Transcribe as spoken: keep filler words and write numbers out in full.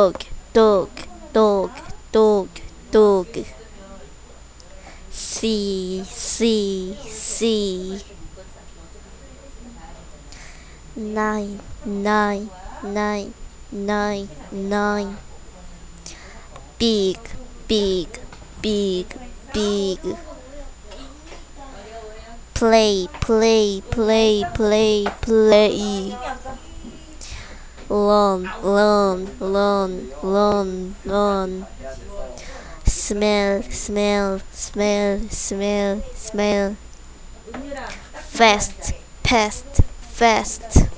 dog, dog, dog, dog, dog. See, see, see. Nine, nine, nine, nine, nine. Big, big, big, big. Play, play, play, play, play. Lawn, lawn, lawn, lawn, lawn. Smell, smell, smell, smell, smell. Fast, fast, fast.